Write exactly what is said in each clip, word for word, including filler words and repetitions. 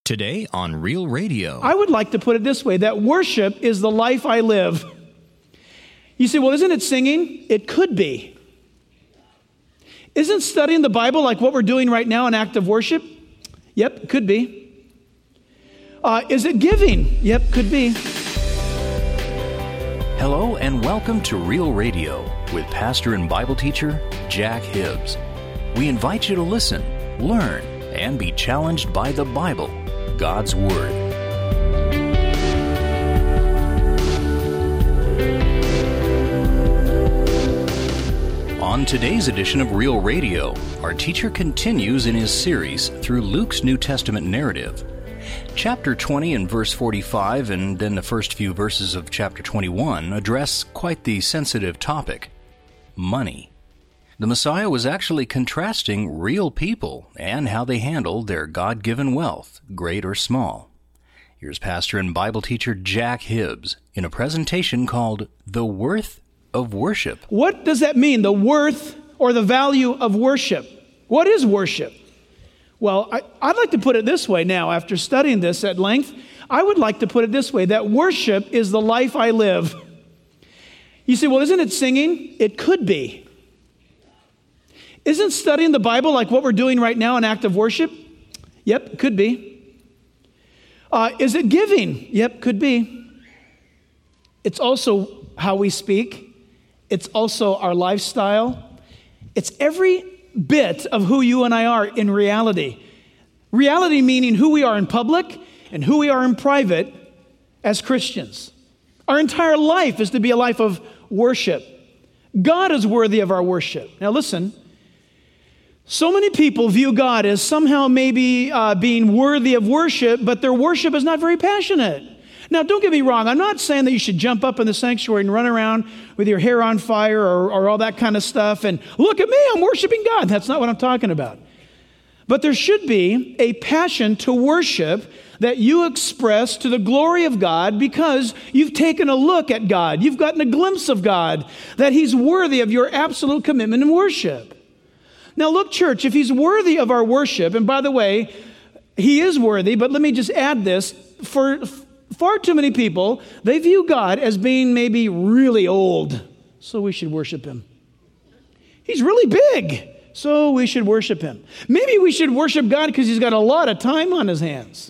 Today on Real Radio. I would like to put it this way, that worship is the life I live. You say, well, isn't it singing? It could be. Isn't studying the Bible like what we're doing right now an act of worship? Yep, could be. Uh, is it giving? Yep, could be. Hello and welcome to Real Radio with pastor and Bible teacher Jack Hibbs. We invite you to listen, learn, and be challenged by the Bible, God's Word. On today's edition of Real Radio, our teacher continues in his series through Luke's New Testament narrative. Chapter twenty and verse forty-five, and then the first few verses of chapter twenty-one, address quite the sensitive topic, money. The Messiah was actually contrasting real people and how they handled their God-given wealth, great or small. Here's pastor and Bible teacher Jack Hibbs in a presentation called The Worth of Worship. What does that mean, the worth or the value of worship? What is worship? Well, I, I'd like to put it this way now, after studying this at length. I would like to put it this way, that worship is the life I live. You say, well, isn't it singing? It could be. Isn't studying the Bible like what we're doing right now an act of worship? Yep, could be. Uh, is it giving? Yep, could be. It's also how we speak. It's also our lifestyle. It's every bit of who you and I are in reality. Reality meaning who we are in public and who we are in private as Christians. Our entire life is to be a life of worship. God is worthy of our worship. Now listen, so many people view God as somehow maybe uh, being worthy of worship, but their worship is not very passionate. Now, don't get me wrong. I'm not saying that you should jump up in the sanctuary and run around with your hair on fire or, or all that kind of stuff and look at me, I'm worshiping God. That's not what I'm talking about. But there should be a passion to worship that you express to the glory of God because you've taken a look at God. You've gotten a glimpse of God, that He's worthy of your absolute commitment and worship. Now look, church, if He's worthy of our worship, and by the way, He is worthy, but let me just add this, for far too many people, they view God as being maybe really old, so we should worship Him. He's really big, so we should worship Him. Maybe we should worship God because He's got a lot of time on His hands.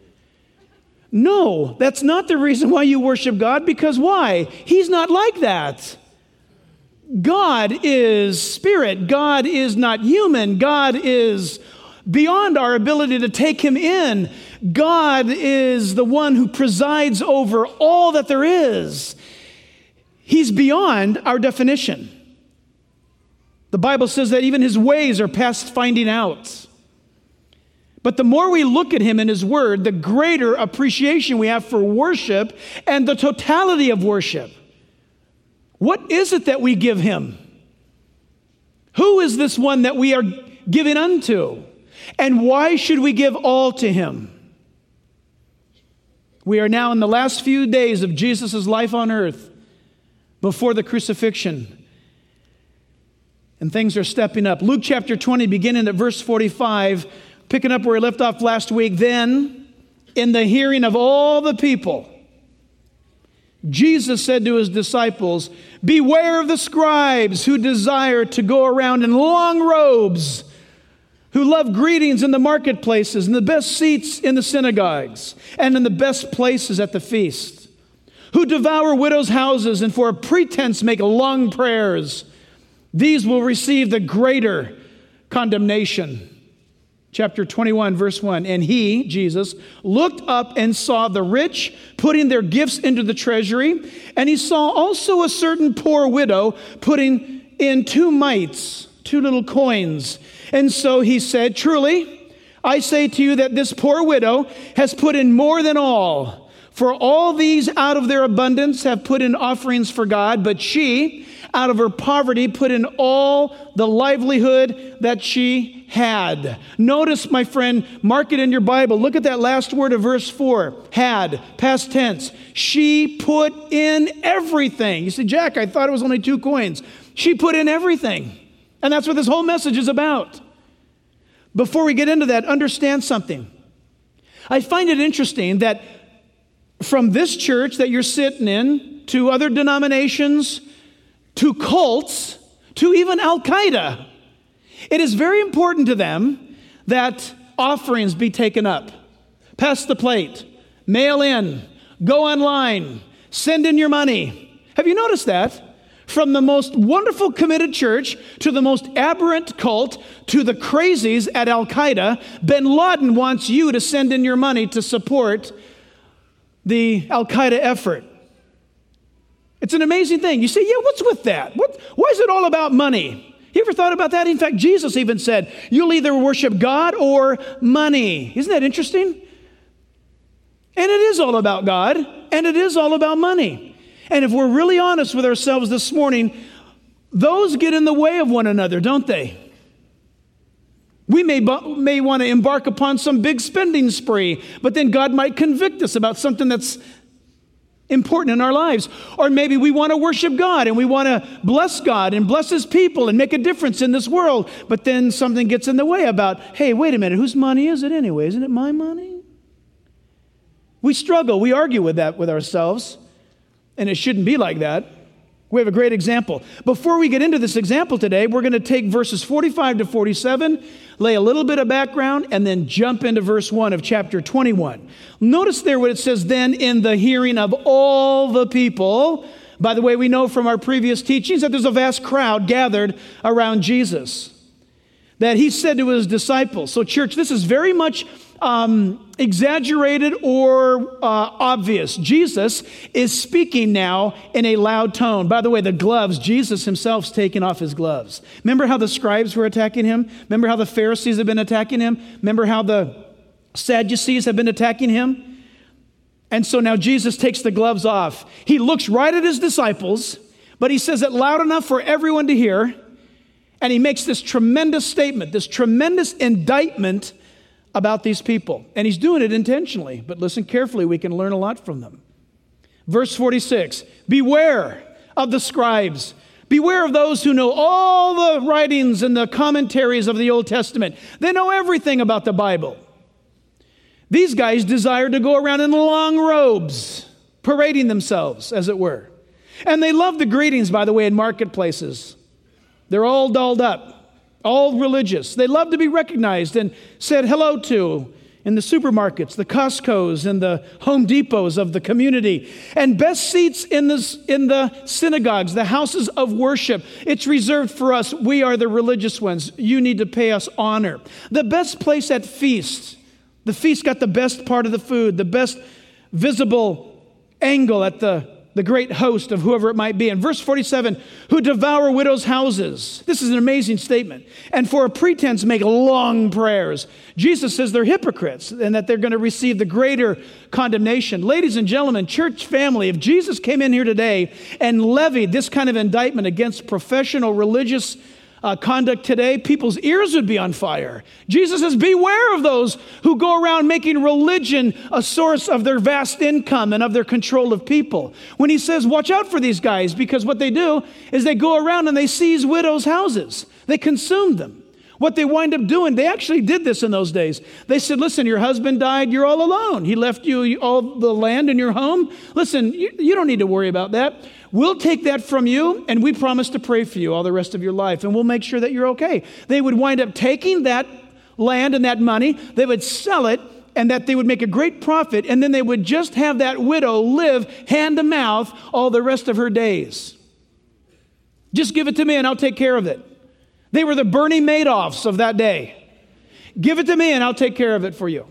No, that's not the reason why you worship God, because why? He's not like that. God is spirit. God is not human. God is beyond our ability to take Him in. God is the one who presides over all that there is. He's beyond our definition. The Bible says that even His ways are past finding out. But the more we look at Him in His Word, the greater appreciation we have for worship and the totality of worship. What is it that we give Him? Who is this one that we are giving unto? And why should we give all to Him? We are now in the last few days of Jesus' life on earth before the crucifixion. And things are stepping up. Luke chapter twenty, beginning at verse forty-five, picking up where we left off last week. Then, in the hearing of all the people, Jesus said to His disciples, beware of the scribes who desire to go around in long robes, who love greetings in the marketplaces and the best seats in the synagogues and in the best places at the feast, who devour widows' houses and for a pretense make long prayers. These will receive the greater condemnation. Chapter twenty-one, verse one, and He, Jesus, looked up and saw the rich putting their gifts into the treasury, and He saw also a certain poor widow putting in two mites, two little coins. And so He said, truly, I say to you that this poor widow has put in more than all, for all these out of their abundance have put in offerings for God, but she, out of her poverty, put in all the livelihood that she had. Notice, my friend, mark it in your Bible. Look at that last word of verse four. Had, past tense. She put in everything. You say, Jack, I thought it was only two coins. She put in everything. And that's what this whole message is about. Before we get into that, understand something. I find it interesting that from this church that you're sitting in, to other denominations, to cults, to even Al-Qaeda, it is very important to them that offerings be taken up. Pass the plate, mail in, go online, send in your money. Have you noticed that? From the most wonderful committed church to the most aberrant cult to the crazies at Al-Qaeda, bin Laden wants you to send in your money to support the Al-Qaeda effort. It's an amazing thing. You say, yeah, what's with that? What, why is it all about money? You ever thought about that? In fact, Jesus even said, you'll either worship God or money. Isn't that interesting? And it is all about God, and it is all about money. And if we're really honest with ourselves this morning, those get in the way of one another, don't they? We may, may want to embark upon some big spending spree, but then God might convict us about something that's important in our lives. Or maybe we want to worship God and we want to bless God and bless His people and make a difference in this world, but then something gets in the way about, hey, wait a minute, whose money is it anyway? Isn't it my money? We struggle. We argue with that with ourselves. And it shouldn't be like that. We have a great example. Before we get into this example today, we're going to take verses forty-five to forty-seven, lay a little bit of background, and then jump into verse one of chapter twenty-one. Notice there what it says, then in the hearing of all the people. By the way, we know from our previous teachings that there's a vast crowd gathered around Jesus, that He said to His disciples. So church, this is very much Um, exaggerated or uh, obvious. Jesus is speaking now in a loud tone. By the way, the gloves, Jesus Himself's taking off His gloves. Remember how the scribes were attacking Him? Remember how the Pharisees have been attacking Him? Remember how the Sadducees have been attacking Him? And so now Jesus takes the gloves off. He looks right at His disciples, but He says it loud enough for everyone to hear. And He makes this tremendous statement, this tremendous indictment about these people. And He's doing it intentionally, but listen carefully, we can learn a lot from them. Verse forty-six, beware of the scribes. Beware of those who know all the writings and the commentaries of the Old Testament. They know everything about the Bible. These guys desire to go around in long robes, parading themselves, as it were. And they love the greetings, by the way, in marketplaces. They're all dolled up. All religious. They love to be recognized and said hello to in the supermarkets, the Costco's and the Home Depots of the community. And best seats in the, in the synagogues, the houses of worship. It's reserved for us. We are the religious ones. You need to pay us honor. The best place at feasts. The feast got the best part of the food, the best visible angle at the the great host of whoever it might be. In verse forty-seven, who devour widows' houses. This is an amazing statement. And for a pretense make long prayers. Jesus says they're hypocrites and that they're going to receive the greater condemnation. Ladies and gentlemen, church family, if Jesus came in here today and levied this kind of indictment against professional religious Uh, conduct today, people's ears would be on fire. Jesus says, beware of those who go around making religion a source of their vast income and of their control of people. When He says, watch out for these guys, because what they do is they go around and they seize widows' houses. They consume them. What they wind up doing, they actually did this in those days. They said, listen, your husband died, you're all alone. He left you all the land and your home. Listen, you, you don't need to worry about that. We'll take that from you, and we promise to pray for you all the rest of your life, and we'll make sure that you're okay. They would wind up taking that land and that money, they would sell it, and that they would make a great profit, and then they would just have that widow live hand to mouth all the rest of her days. Just give it to me, and I'll take care of it. They were the Bernie Madoffs of that day. Give it to me, and I'll take care of it for you.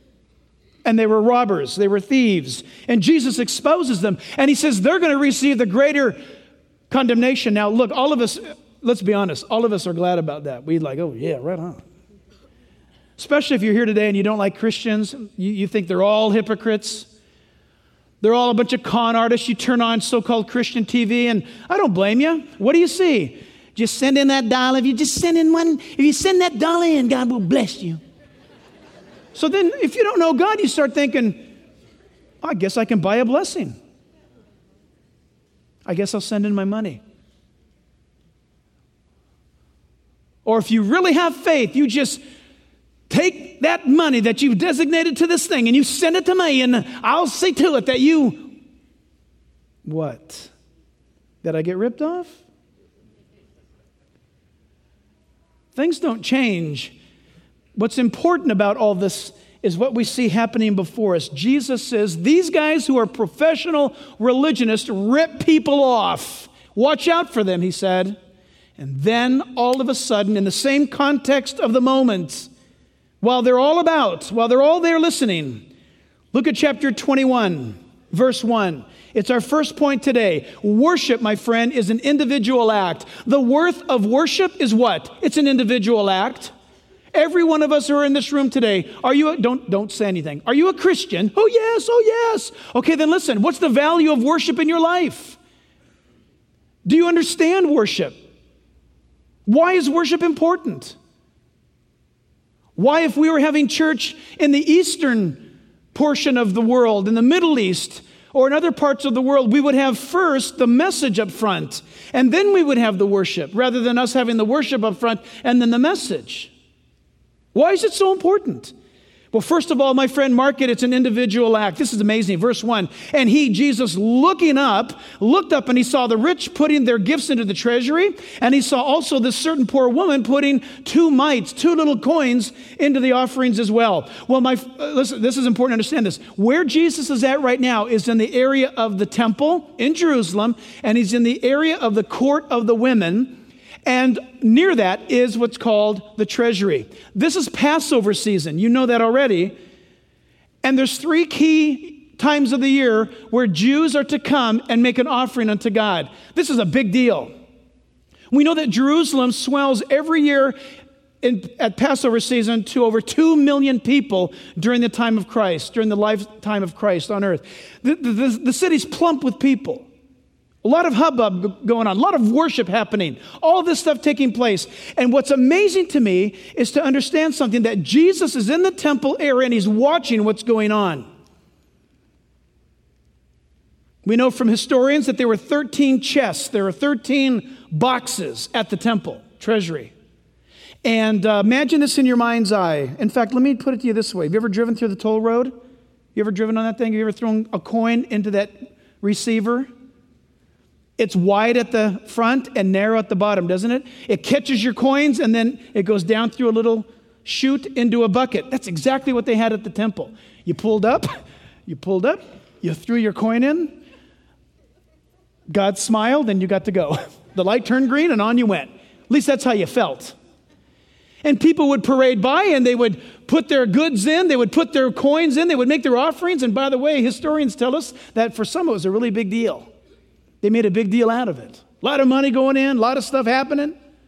And they were robbers, they were thieves. And Jesus exposes them. And He says they're going to receive the greater condemnation. Now, look, all of us, let's be honest, all of us are glad about that. We'd like, oh, yeah, right on. Especially if you're here today and you don't like Christians. You, you think they're all hypocrites. They're all a bunch of con artists. You turn on so-called Christian T V, and I don't blame you. What do you see? Just send in that dollar. If you just send in one, if you send that dollar in, God will bless you. So then if you don't know God, you start thinking, oh, I guess I can buy a blessing. I guess I'll send in my money. Or if you really have faith, you just take that money that you've designated to this thing and you send it to me, and I'll see to it that you, what? That I get ripped off? Things don't change. What's important about all this is what we see happening before us. Jesus says, these guys who are professional religionists rip people off. Watch out for them, he said. And then all of a sudden, in the same context of the moment, while they're all about, while they're all there listening, look at chapter twenty-one, verse one. It's our first point today. Worship, my friend, is an individual act. The worth of worship is what? It's an individual act. Every one of us who are in this room today, are you, a, don't, don't say anything. Are you a Christian? Oh yes, oh yes. Okay, then listen, what's the value of worship in your life? Do you understand worship? Why is worship important? Why, if we were having church in the eastern portion of the world, in the Middle East, or in other parts of the world, we would have first the message up front, and then we would have the worship, rather than us having the worship up front and then the message. Why is it so important? Well, first of all, my friend, mark it, it's an individual act. This is amazing. Verse one, and he, Jesus, looking up, looked up and he saw the rich putting their gifts into the treasury, and he saw also this certain poor woman putting two mites, two little coins into the offerings as well. Well, my uh, listen, this is important to understand this. Where Jesus is at right now is in the area of the temple in Jerusalem, and he's in the area of the court of the women. And near that is what's called the treasury. This is Passover season. You know that already. And there's three key times of the year where Jews are to come and make an offering unto God. This is a big deal. We know that Jerusalem swells every year in, at Passover season to over two million people during the time of Christ, during the lifetime of Christ on earth. The, the, the city's plump with people. A lot of hubbub going on, a lot of worship happening, all this stuff taking place. And what's amazing to me is to understand something, that Jesus is in the temple area and he's watching what's going on. We know from historians that there were thirteen chests, there were thirteen boxes at the temple treasury. And uh, imagine this in your mind's eye. In fact, let me put it to you this way. Have you ever driven through the toll road? You ever driven on that thing? Have you ever thrown a coin into that receiver? It's wide at the front and narrow at the bottom, doesn't it? It catches your coins and then it goes down through a little chute into a bucket. That's exactly what they had at the temple. You pulled up, you pulled up, you threw your coin in, God smiled, and you got to go. The light turned green and on you went. At least that's how you felt. And people would parade by and they would put their goods in, they would put their coins in, they would make their offerings. And by the way, historians tell us that for some it was a really big deal. They made a big deal out of it. A lot of money going in, a lot of stuff happening.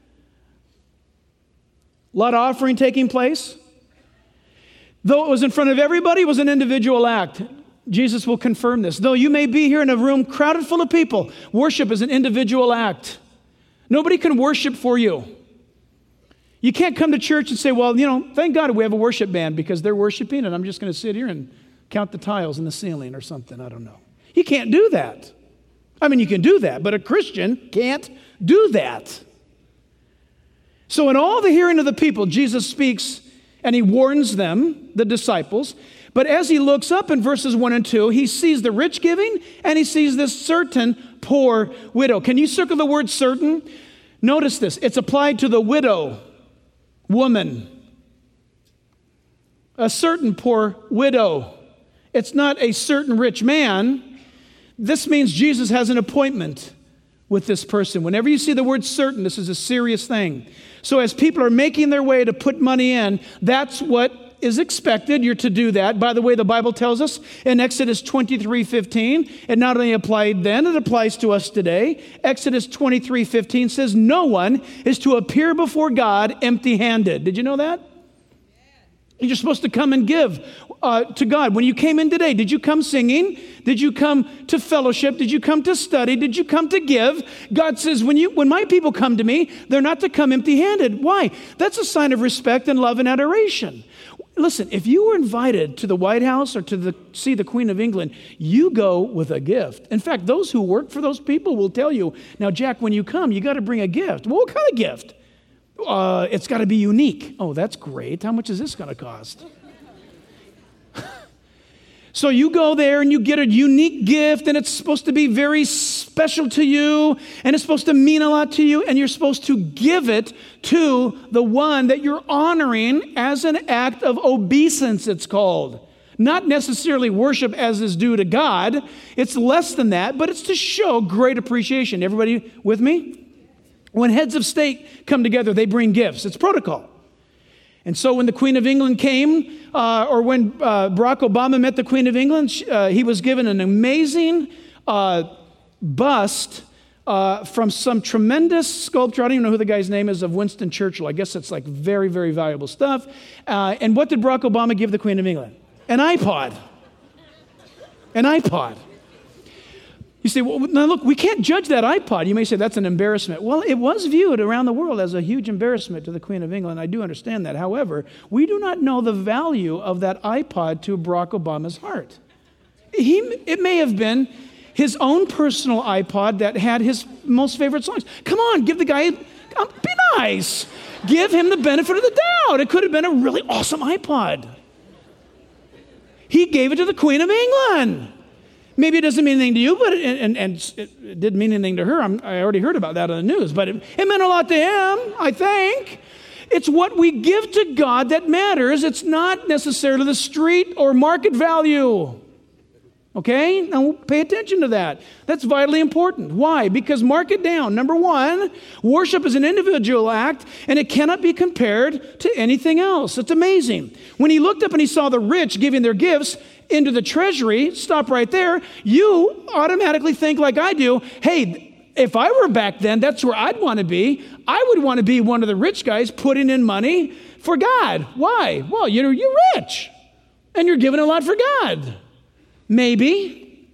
A lot of offering taking place. Though it was in front of everybody, it was an individual act. Jesus will confirm this. Though you may be here in a room crowded full of people, worship is an individual act. Nobody can worship for you. You can't come to church and say, well, you know, thank God we have a worship band because they're worshiping and I'm just going to sit here and count the tiles in the ceiling or something. I don't know. You can't do that. I mean, you can do that, but a Christian can't do that. So in all the hearing of the people, Jesus speaks and he warns them, the disciples. But as he looks up in verses one and two, he sees the rich giving and he sees this certain poor widow. Can you circle the word certain? Notice this. It's applied to the widow, woman. A certain poor widow. It's not a certain rich man. This means Jesus has an appointment with this person. Whenever you see the word certain, this is a serious thing. So as people are making their way to put money in, that's what is expected. You're to do that. By the way, the Bible tells us in Exodus twenty-three fifteen, it not only applied then, it applies to us today. Exodus twenty-three fifteen says, no one is to appear before God empty-handed. Did you know that? You're supposed to come and give uh, to God. When you came in today, did you come singing? Did you come to fellowship? Did you come to study? Did you come to give? God says, when you, when my people come to me, they're not to come empty-handed. Why? That's a sign of respect and love and adoration. Listen, if you were invited to the White House or to the, see the Queen of England, you go with a gift. In fact, those who work for those people will tell you, now, Jack, when you come, you got to bring a gift. Well, what kind of gift? Uh, it's got to be unique. Oh, that's great. How much is this going to cost? So you go there and you get a unique gift, and it's supposed to be very special to you, and it's supposed to mean a lot to you, and you're supposed to give it to the one that you're honoring as an act of obeisance, it's called. Not necessarily worship as is due to God. It's less than that, but it's to show great appreciation. Everybody with me? When heads of state come together, they bring gifts. It's protocol. And so when the Queen of England came, uh, or when uh, Barack Obama met the Queen of England, uh, he was given an amazing uh, bust uh, from some tremendous sculptor. I don't even know who the guy's name is, of Winston Churchill. I guess it's like very, very valuable stuff. Uh, and what did Barack Obama give the Queen of England? An iPod. An iPod. You say, well, now look, we can't judge that iPod. You may say that's an embarrassment. Well, it was viewed around the world as a huge embarrassment to the Queen of England. I do understand that. However, we do not know the value of that iPod to Barack Obama's heart. He, it may have been his own personal iPod that had his most favorite songs. Come on, give the guy, um, be nice. Give him the benefit of the doubt. It could have been a really awesome iPod. He gave it to the Queen of England. Maybe it doesn't mean anything to you, but it, and, and it didn't mean anything to her. I'm, I already heard about that on the news, but it, it meant a lot to him, I think. It's what we give to God that matters. It's not necessarily the street or market value. Okay? Now pay attention to that. That's vitally important. Why? Because mark it down. Number one, worship is an individual act, and it cannot be compared to anything else. It's amazing. When he looked up and he saw the rich giving their gifts into the treasury, stop right there, you automatically think like I do, hey, if I were back then, that's where I'd want to be. I would want to be one of the rich guys putting in money for God. Why? Well, you know, you're rich, and you're giving a lot for God. Maybe.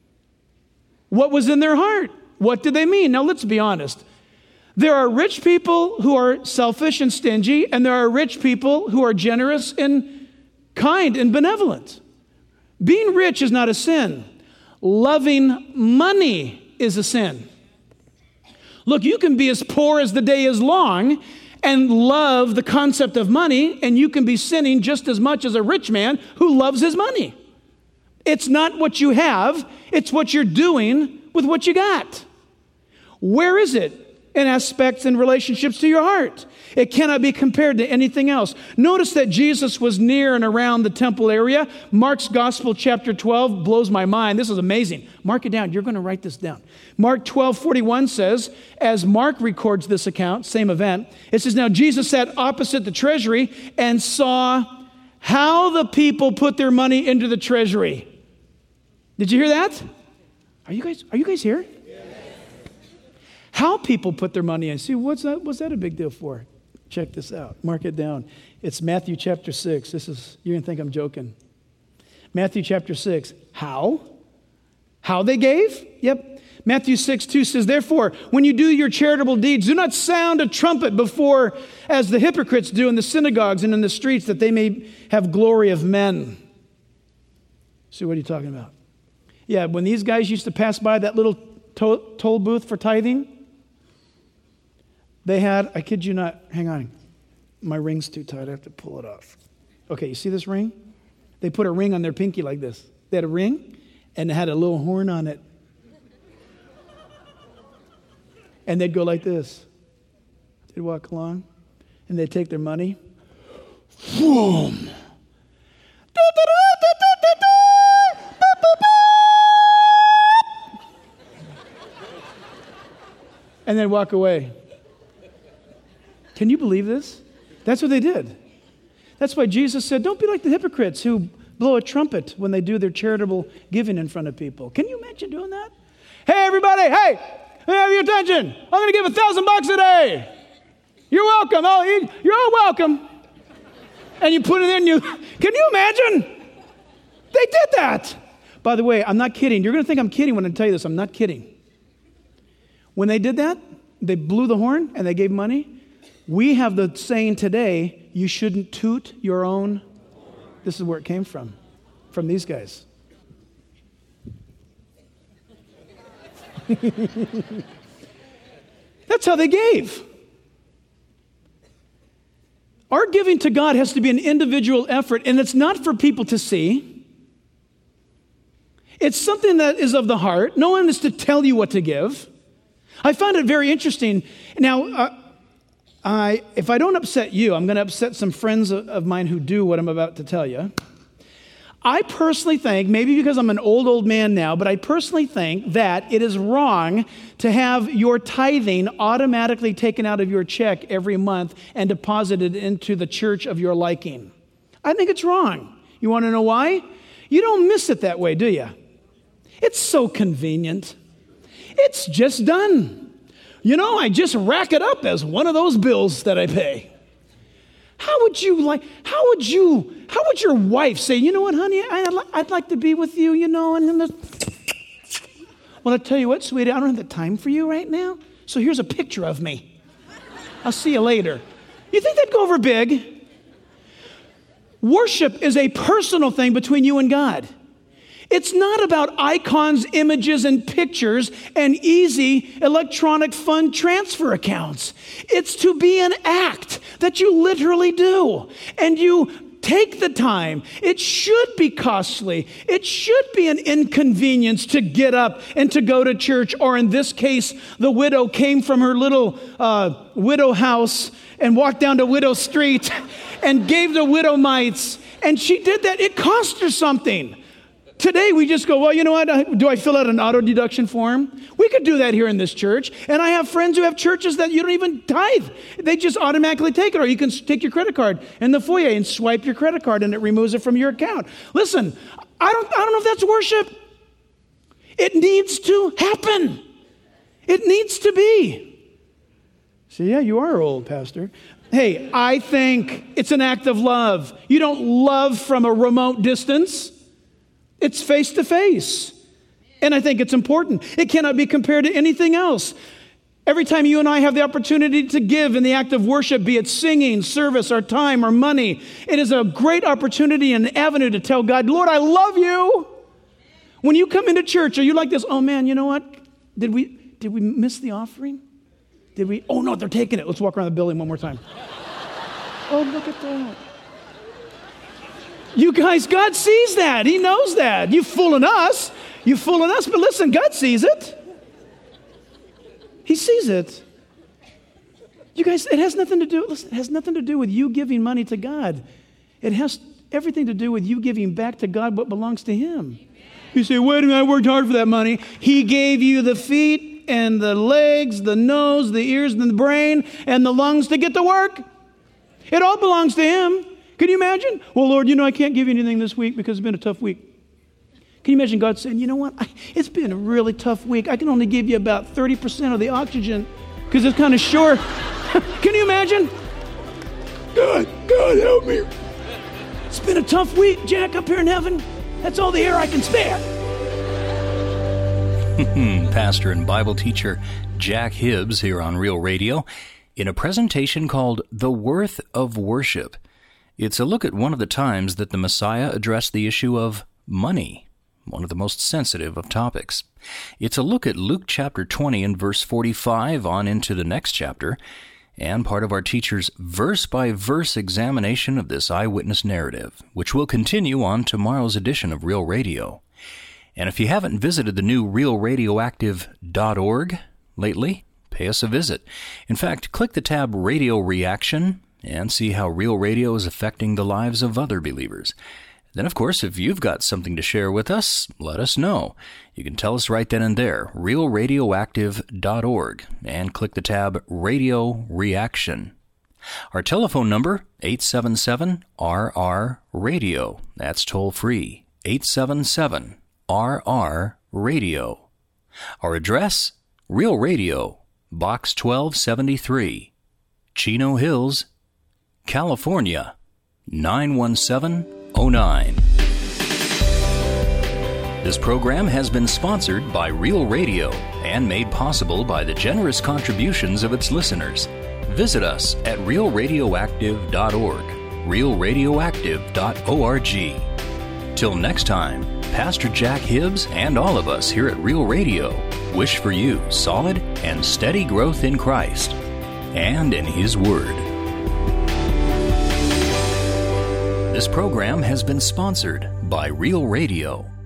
What was in their heart? What did they mean? Now, let's be honest. There are rich people who are selfish and stingy, and there are rich people who are generous and kind and benevolent. Being rich is not a sin. Loving money is a sin. Look, you can be as poor as the day is long and love the concept of money, and you can be sinning just as much as a rich man who loves his money. It's not what you have, it's what you're doing with what you got. Where is it in aspects and relationships to your heart? It cannot be compared to anything else. Notice that Jesus was near and around the temple area. Mark's Gospel, chapter twelve, blows my mind. This is amazing. Mark it down. You're going to write this down. Mark twelve forty-one says, as Mark records this account, same event, it says, now Jesus sat opposite the treasury and saw how the people put their money into the treasury. Did you hear that? Are you guys, are you guys here? Yes. How people put their money in. See, what's that, what's that a big deal for? Check this out. Mark it down. It's Matthew chapter six. This is, you're going to think I'm joking. Matthew chapter six. How? How they gave? Yep. Matthew six two says, therefore, when you do your charitable deeds, do not sound a trumpet before, as the hypocrites do in the synagogues and in the streets, that they may have glory of men. See, what are you talking about? Yeah, when these guys used to pass by that little toll, toll booth for tithing, they had, I kid you not, hang on. My ring's too tight. I have to pull it off. Okay, you see this ring? They put a ring on their pinky like this. They had a ring, and it had a little horn on it. And they'd go like this. They'd walk along, and they'd take their money. Boom! And then walk away. Can you believe this? That's what they did. That's why Jesus said, don't be like the hypocrites who blow a trumpet when they do their charitable giving in front of people. Can you imagine doing that? Hey, everybody, hey, let me have your attention. I'm going to give a thousand bucks today. You're welcome. Oh, you're all welcome. And you put it in you. Can you imagine? They did that. By the way, I'm not kidding. You're going to think I'm kidding when I tell you this. I'm not kidding. When they did that, they blew the horn and they gave money. We have the saying today, you shouldn't toot your own. This is where it came from, from these guys. That's how they gave. Our giving to God has to be an individual effort, and it's not for people to see. It's something that is of the heart. No one is to tell you what to give. I found it very interesting. Now, uh, I, if I don't upset you, I'm going to upset some friends of, of mine who do what I'm about to tell you. I personally think, maybe because I'm an old, old man now, but I personally think that it is wrong to have your tithing automatically taken out of your check every month and deposited into the church of your liking. I think it's wrong. You want to know why? You don't miss it that way, do you? It's so convenient. It's just done. You know, I just rack it up as one of those bills that I pay. How would you like, how would you, how would your wife say, you know what, honey, I'd, li- I'd like to be with you, you know, and then the... Well, I'll tell you what, sweetie, I don't have the time for you right now, so here's a picture of me. I'll see you later. You think that'd go over big? Worship is a personal thing between you and God. It's not about icons, images, and pictures and easy electronic fund transfer accounts. It's to be an act that you literally do. And you take the time. It should be costly. It should be an inconvenience to get up and to go to church. Or in this case, the widow came from her little uh, widow house and walked down to Widow Street and gave the widow mites. And she did that. It cost her something. Today, we just go, well, you know what? Do I fill out an auto deduction form? We could do that here in this church. And I have friends who have churches that you don't even tithe. They just automatically take it. Or you can take your credit card in the foyer and swipe your credit card and it removes it from your account. Listen, I don't, I don't know if that's worship. It needs to happen. It needs to be. So yeah, you are old, Pastor. Hey, I think it's an act of love. You don't love from a remote distance. It's face to face. And I think it's important. It cannot be compared to anything else. Every time you and I have the opportunity to give in the act of worship, be it singing, service, our time, or money, it is a great opportunity and avenue to tell God, Lord, I love you. When you come into church, are you like this? Oh man, you know what? Did we did we miss the offering? Did we? Oh no, they're taking it. Let's walk around the building one more time. Oh, look at that. You guys, God sees that. He knows that. You fooling us. You fooling us. But listen, God sees it. He sees it. You guys, it has nothing to do, listen, it has nothing to do with you giving money to God. It has everything to do with you giving back to God what belongs to Him. You say, wait a minute, I worked hard for that money. He gave you the feet and the legs, the nose, the ears, and the brain, and the lungs to get to work. It all belongs to Him. Can you imagine? Well, Lord, you know, I can't give you anything this week because it's been a tough week. Can you imagine God saying, you know what? I, it's been a really tough week. I can only give you about thirty percent of the oxygen because it's kind of short. Can you imagine? God, God, help me. It's been a tough week, Jack, up here in heaven. That's all the air I can spare. Pastor and Bible teacher Jack Hibbs here on Real Radio in a presentation called The Worth of Worship. It's a look at one of the times that the Messiah addressed the issue of money, one of the most sensitive of topics. It's a look at Luke chapter twenty and verse forty-five on into the next chapter, and part of our teacher's verse-by-verse examination of this eyewitness narrative, which will continue on tomorrow's edition of Real Radio. And if you haven't visited the new real radioactive dot org lately, pay us a visit. In fact, click the tab Radio Reaction and see how Real Radio is affecting the lives of other believers. Then, of course, if you've got something to share with us, let us know. You can tell us right then and there, real radioactive dot org, and click the tab Radio Reaction. Our telephone number, eight seven seven R R radio. That's toll-free, eight seven seven R R radio. Our address, Real Radio, Box twelve seventy-three, Chino Hills, California, nine one seven oh nine. This program has been sponsored by Real Radio and made possible by the generous contributions of its listeners. Visit us at real radioactive dot org, real radioactive dot org. Till next time, Pastor Jack Hibbs and all of us here at Real Radio wish for you solid and steady growth in Christ and in His Word. This program has been sponsored by Real Radio.